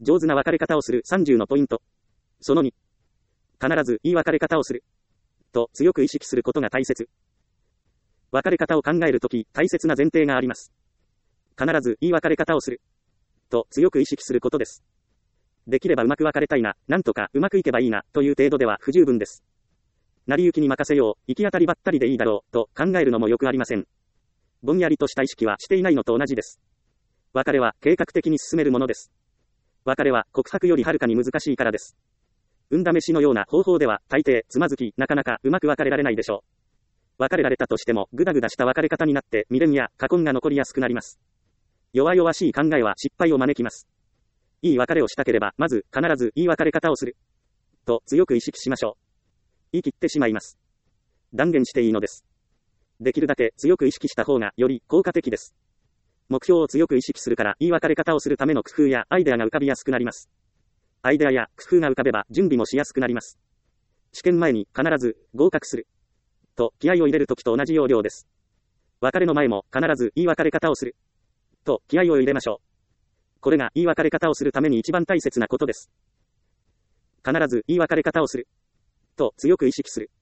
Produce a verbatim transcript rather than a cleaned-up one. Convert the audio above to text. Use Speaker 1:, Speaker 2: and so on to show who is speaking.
Speaker 1: 上手な別れ方をするさんじゅうのポイント。そのに。必ずいい別れ方をする。と強く意識することが大切。別れ方を考えるとき、大切な前提があります。必ずいい別れ方をする。と強く意識することです。できればうまく別れたいな、なんとかうまくいけばいいな、という程度では不十分です。成り行きに任せよう、行き当たりばったりでいいだろう、と考えるのもよくありません。ぼんやりとした意識はしていないのと同じです。別れは計画的に進めるものです。別れは告白よりはるかに難しいからです。運試しのような方法では大抵つまずき、なかなかうまく別れられないでしょう。別れられたとしてもぐだぐだした別れ方になって未練や禍根が残りやすくなります。弱々しい考えは失敗を招きます。いい別れをしたければまず必ずいい別れ方をする。と強く意識しましょう。言い切ってしまいます。断言していいのです。できるだけ強く意識した方がより効果的です。目標を強く意識するからいい別れ方をするための工夫やアイデアが浮かびやすくなります。アイデアや工夫が浮かべば準備もしやすくなります。試験前に必ず合格する。と気合を入れるときと同じ要領です。別れの前も必ずいい別れ方をする。と気合を入れましょう。これがいい別れ方をするために一番大切なことです。必ずいい別れ方をする。と強く意識する。